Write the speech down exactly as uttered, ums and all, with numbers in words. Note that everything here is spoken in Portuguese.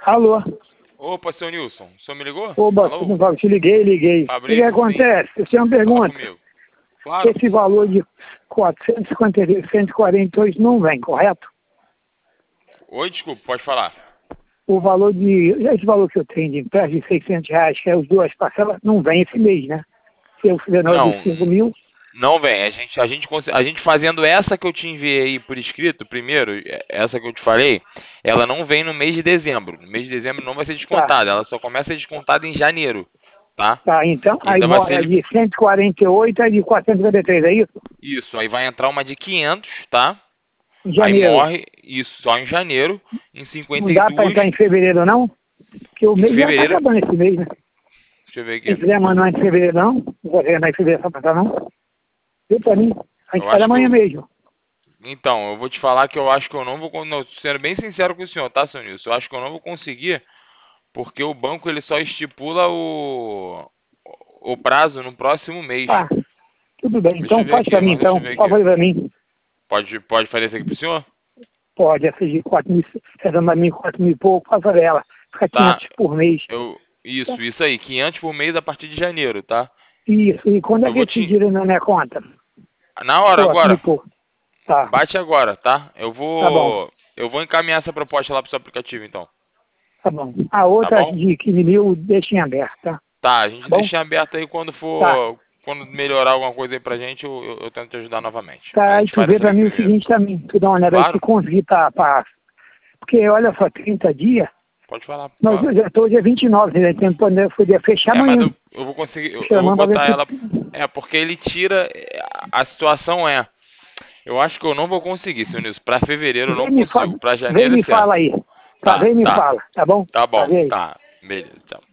Alô? Opa, seu Nilson, o senhor me ligou? Oba, Alô? eu te liguei, liguei. Fabrício, O que acontece? Eu tenho uma Fala pergunta. comigo. Claro. Esse valor de quatrocentos e cinquenta e dois, cento e quarenta e oito não vem, correto? Oi, desculpa, pode falar. O valor de... Esse valor que eu tenho de empréstimo de seiscentos reais, que é as duas parcelas, não vem esse mês, né? Se eu fizer nós Não, de cinco mil... não vem. A gente, a, gente, cons- a gente fazendo essa que eu te enviei aí por escrito, primeiro, essa que eu te falei, ela não vem no mês de dezembro. No mês de dezembro não vai ser Tá, descontada, ela só começa a ser descontada em janeiro, tá? tá. Então, aí Ainda vai mora ser de cento e quarenta e oito a de quatrocentos e cinquenta e três, é isso? isso, aí vai entrar uma de quinhentos, tá? Em Aí janeiro. morre, isso, só em janeiro, em cinquenta Não e dá para dois entrar em fevereiro, não? Porque o em mês já está fevereiro, acabando esse mês, né? deixa eu ver Quem aqui. quiser mandar em fevereiro, não? Não vou andar em fevereiro só pra não. Deu pra mim. A gente Eu faz acho que amanhã eu, mesmo. Então, eu vou te falar que eu acho que eu não vou, con- não, sendo bem sincero com o senhor, tá, seu Nilson? Eu acho que eu não vou conseguir, porque o banco ele só estipula o, o prazo no próximo mês. Ah, tudo bem. Deixa Então eu ver faz pra aqui, mim, mas deixa então. eu ver Por favor, aqui. pra mim. Pode, pode fazer isso aqui pro senhor? Pode, essa de quatro mil, essa pra mim quatro mil e pouco, faz pra ela. Fica Tá, quinhentos por mês. eu, Tá? isso, isso aí, quinhentos por mês a partir de janeiro, tá? Isso. E quando é Eu que vou esse te, dinheiro na minha conta? na hora Pô, me agora, pô. Tá, bate agora, tá? Eu tá bom, vou, eu vou encaminhar essa proposta lá pro seu aplicativo, então, tá bom. A tá outra bom? de quinze mil, deixa em aberto, tá? Tá, a Tá gente bom? deixa em aberto aí quando Tá. for, quando melhorar alguma coisa aí pra gente, eu, eu, eu tento te ajudar novamente. Mas a Tá, e gente tu faz vê essa pra aí mim o primeiro. seguinte também. Tu dá uma olhada aí se Claro, conseguir, tá, pra... Porque, olha só, trinta dias. pode falar, Nós claro. já estou dia vinte e nove, né? Tem que poder poder fechar É, mas amanhã. eu, eu vou conseguir, eu, eu vou Chamando pra ver botar ela. se... É, porque ele tira. é, A situação é. Eu acho que eu não vou conseguir, seu Nilson. Pra fevereiro eu não Vem me, fa... consigo. Pra vem janeiro é me certo. fala aí. Tá, Tá, vem me tá. fala, tá bom? Tá Tá, bom, vem aí. tá. Beleza, tchau.